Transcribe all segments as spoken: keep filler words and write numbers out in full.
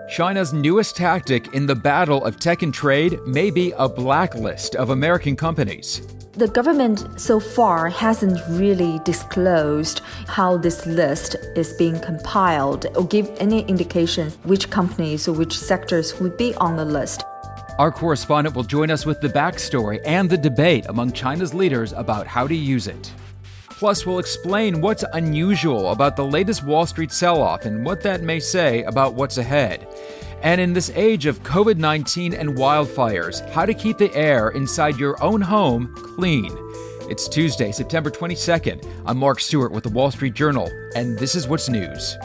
China's newest tactic in the battle of tech and trade may be a blacklist of American companies. The government so far hasn't really disclosed how this list is being compiled or give any indications which companies or which sectors would be on the list. Our correspondent will join us with the backstory and the debate among China's leaders about how to use it. Plus, we'll explain what's unusual about the latest Wall Street sell-off and what that may say about what's ahead. And in this age of covid nineteen and wildfires, how to keep the air inside your own home clean. It's Tuesday, September twenty-second. I'm Mark Stewart with the Wall Street Journal, and this is what's news.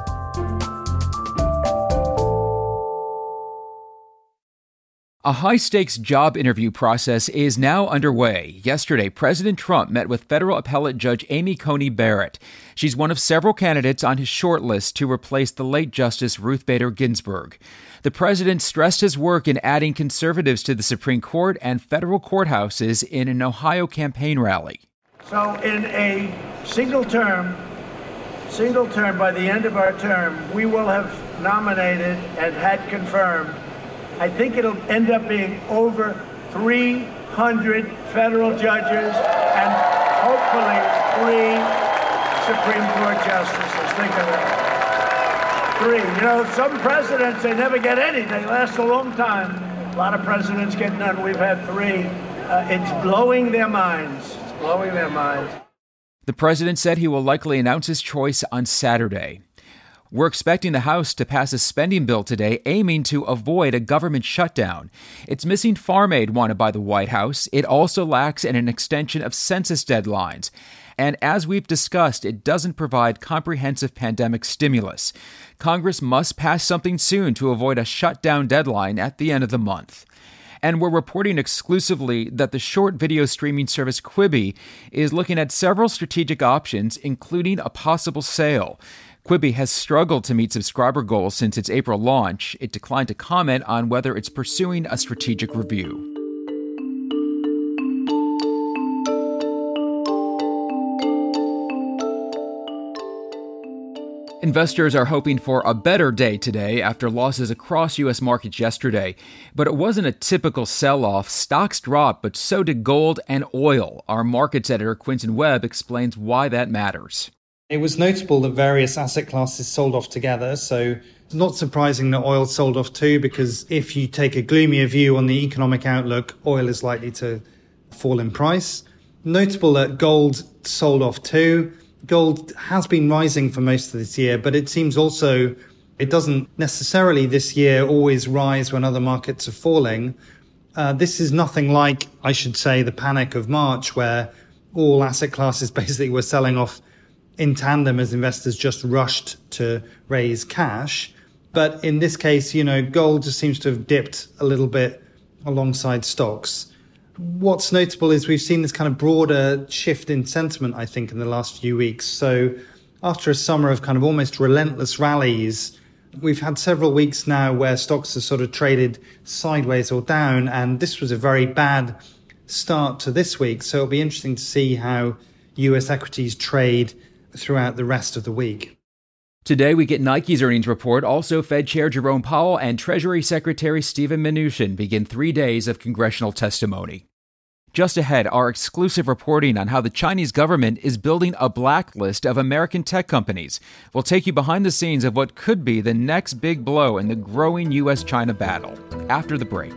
A high-stakes job interview process is now underway. Yesterday, President Trump met with federal appellate judge Amy Coney Barrett. She's one of several candidates on his shortlist to replace the late Justice Ruth Bader Ginsburg. The president stressed his work in adding conservatives to the Supreme Court and federal courthouses in an Ohio campaign rally. So in a single term, single term, by the end of our term, we will have nominated and had confirmed, I think it'll end up being over three hundred federal judges and hopefully three Supreme Court justices. Think of that. Three. You know, some presidents, they never get any. They last a long time. A lot of presidents get none. We've had three. Uh, it's blowing their minds. It's blowing their minds. The president said he will likely announce his choice on Saturday. We're expecting the House to pass a spending bill today aiming to avoid a government shutdown. It's missing farm aid wanted by the White House. It also lacks an extension of census deadlines. And as we've discussed, it doesn't provide comprehensive pandemic stimulus. Congress must pass something soon to avoid a shutdown deadline at the end of the month. And we're reporting exclusively that the short video streaming service Quibi is looking at several strategic options, including a possible sale. Quibi has struggled to meet subscriber goals since its April launch. It declined to comment on whether it's pursuing a strategic review. Investors are hoping for a better day today after losses across U S markets yesterday. But it wasn't a typical sell-off. Stocks dropped, but so did gold and oil. Our markets editor, Quinton Webb, explains why that matters. It was notable that various asset classes sold off together, so it's not surprising that oil sold off too, because if you take a gloomier view on the economic outlook, oil is likely to fall in price. Notable that gold sold off too. Gold has been rising for most of this year, but it seems also it doesn't necessarily this year always rise when other markets are falling. Uh, this is nothing like, I should say, the panic of March, where all asset classes basically were selling off in tandem as investors just rushed to raise cash. But in this case, you know, gold just seems to have dipped a little bit alongside stocks. What's notable is we've seen this kind of broader shift in sentiment, I think, in the last few weeks. So after a summer of kind of almost relentless rallies, we've had several weeks now where stocks have sort of traded sideways or down. And this was a very bad start to this week. So it'll be interesting to see how U S equities trade throughout the rest of the week. Today, we get Nike's earnings report. Also, Fed Chair Jerome Powell and Treasury Secretary Steven Mnuchin begin three days of congressional testimony. Just ahead, our exclusive reporting on how the Chinese government is building a blacklist of American tech companies. We'll take you behind the scenes of what could be the next big blow in the growing U S China battle. After the break.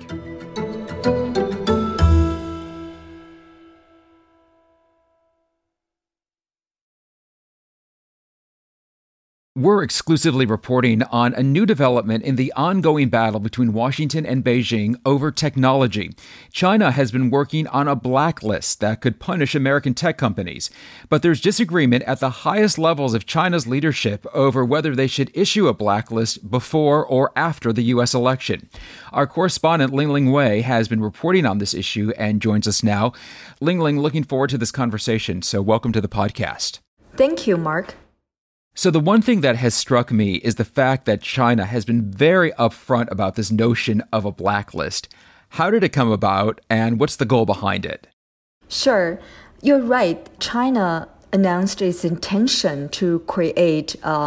We're exclusively reporting on a new development in the ongoing battle between Washington and Beijing over technology. China has been working on a blacklist that could punish American tech companies, but there's disagreement at the highest levels of China's leadership over whether they should issue a blacklist before or after the U S election. Our correspondent Lingling Wei has been reporting on this issue and joins us now. Lingling, looking forward to this conversation, so welcome to the podcast. Thank you, Mark. So the one thing that has struck me is the fact that China has been very upfront about this notion of a blacklist. How did it come about, and what's the goal behind it? Sure. You're right. China announced its intention to create a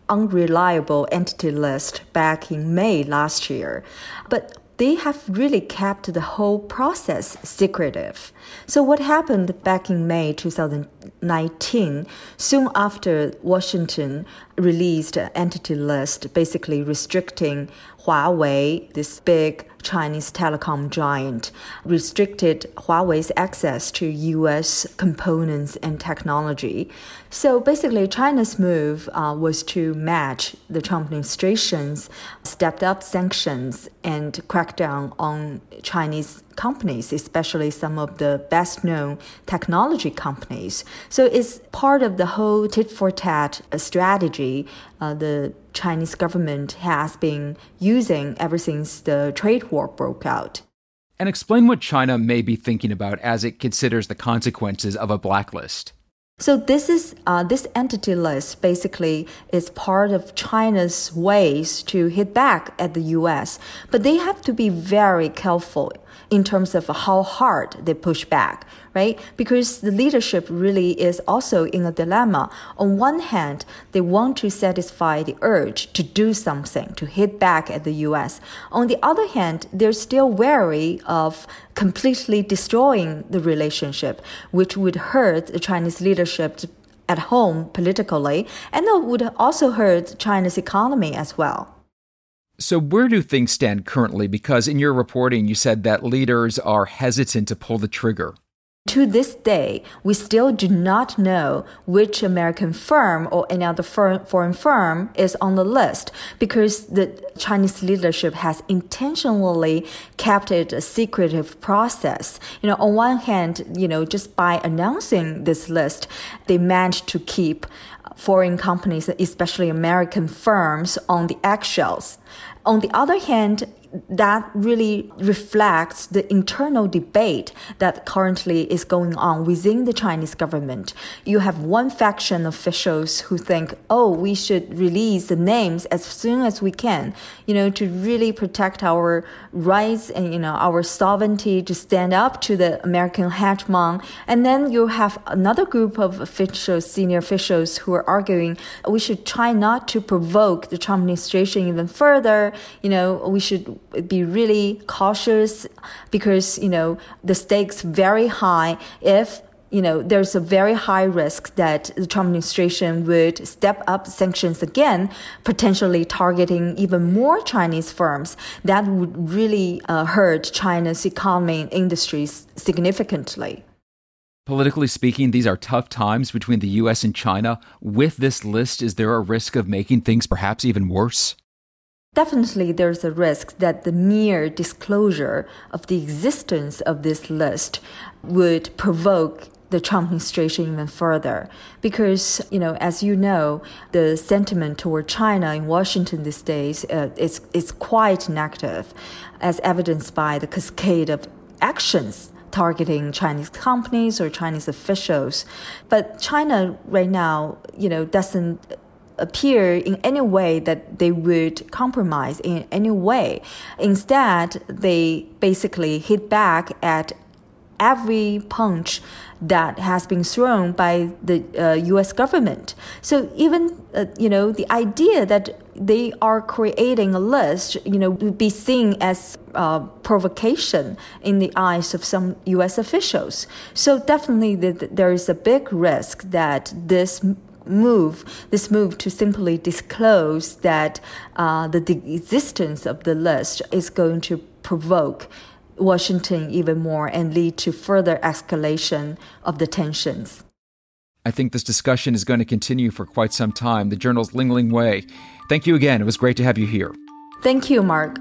unreliable entity list back in May last year. But they have really kept the whole process secretive. So what happened back in May twenty nineteen, soon after Washington released an entity list basically restricting Huawei, this big Chinese telecom giant, restricted Huawei's access to U S components and technology. So basically, China's move uh, was to match the Trump administration's stepped up sanctions and crack down on Chinese companies, especially some of the best-known technology companies. So it's part of the whole tit-for-tat strategy uh, the Chinese government has been using ever since the trade war broke out. And explain what China may be thinking about as it considers the consequences of a blacklist. So this is uh, this entity list basically is part of China's ways to hit back at the U S, but they have to be very careful in terms of how hard they push back, right? Because the leadership really is also in a dilemma. On one hand, they want to satisfy the urge to do something, to hit back at the U S. On the other hand, they're still wary of completely destroying the relationship, which would hurt the Chinese leadership at home politically, and it would also hurt China's economy as well. So where do things stand currently? Because in your reporting, you said that leaders are hesitant to pull the trigger. To this day, we still do not know which American firm or any other firm, foreign firm is on the list because the Chinese leadership has intentionally kept it a secretive process. You know, on one hand, you know, just by announcing this list, they managed to keep foreign companies, especially American firms, on the eggshells. On the other hand, that really reflects the internal debate that currently is going on within the Chinese government. You have one faction of officials who think, oh, we should release the names as soon as we can, you know, to really protect our rights and, you know, our sovereignty, to stand up to the American hegemon. And then you have another group of officials, senior officials, who are arguing we should try not to provoke the Trump administration even further. You know, we should be really cautious because, you know, the stakes very high if, you know, there's a very high risk that the Trump administration would step up sanctions again, potentially targeting even more Chinese firms. That would really uh, hurt China's economy and industries significantly. Politically speaking, these are tough times between the U S and China. With this list, is there a risk of making things perhaps even worse? Definitely, there's a risk that the mere disclosure of the existence of this list would provoke the Trump administration even further. Because, you know, as you know, the sentiment toward China in Washington these days uh, is, is quite negative, as evidenced by the cascade of actions targeting Chinese companies or Chinese officials. But China right now, you know, doesn't appear in any way that they would compromise in any way. Instead, they basically hit back at every punch that has been thrown by the uh, U S government. So even, uh, you know, the idea that they are creating a list, you know, would be seen as uh, provocation in the eyes of some U S officials. So definitely the, the, there is a big risk that this move, this move to simply disclose that uh, the, the existence of the list is going to provoke Washington even more and lead to further escalation of the tensions. I think this discussion is going to continue for quite some time. The Journal's Ling Ling Wei. Thank you again. It was great to have you here. Thank you, Mark.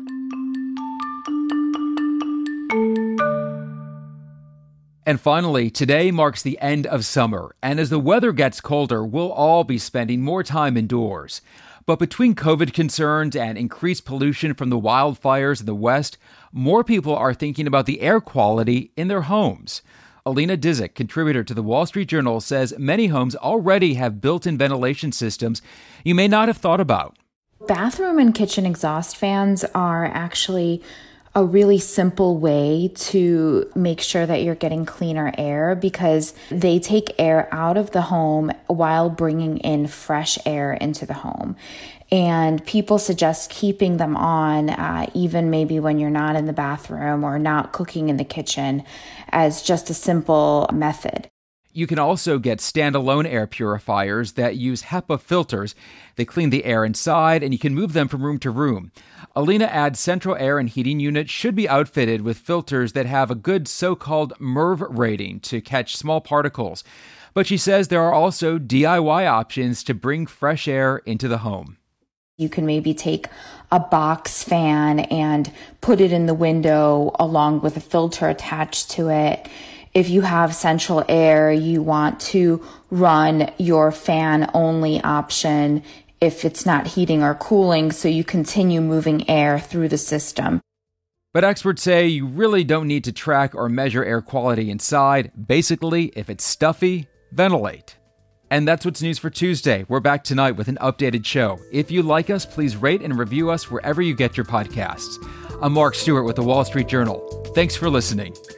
And finally, today marks the end of summer, and as the weather gets colder, we'll all be spending more time indoors. But between COVID concerns and increased pollution from the wildfires in the West, more people are thinking about the air quality in their homes. Alina Dzik, contributor to the Wall Street Journal, says many homes already have built-in ventilation systems you may not have thought about. Bathroom and kitchen exhaust fans are actually a really simple way to make sure that you're getting cleaner air, because they take air out of the home while bringing in fresh air into the home. And people suggest keeping them on, uh, even maybe when you're not in the bathroom or not cooking in the kitchen, as just a simple method. You can also get standalone air purifiers that use HEPA filters. They clean the air inside, and you can move them from room to room. Alina adds central air and heating units should be outfitted with filters that have a good so-called M E R V rating to catch small particles. But she says there are also D I Y options to bring fresh air into the home. You can maybe take a box fan and put it in the window along with a filter attached to it. If you have central air, you want to run your fan only option if it's not heating or cooling, so you continue moving air through the system. But experts say you really don't need to track or measure air quality inside. Basically, if it's stuffy, ventilate. And that's what's news for Tuesday. We're back tonight with an updated show. If you like us, please rate and review us wherever you get your podcasts. I'm Mark Stewart with the Wall Street Journal. Thanks for listening.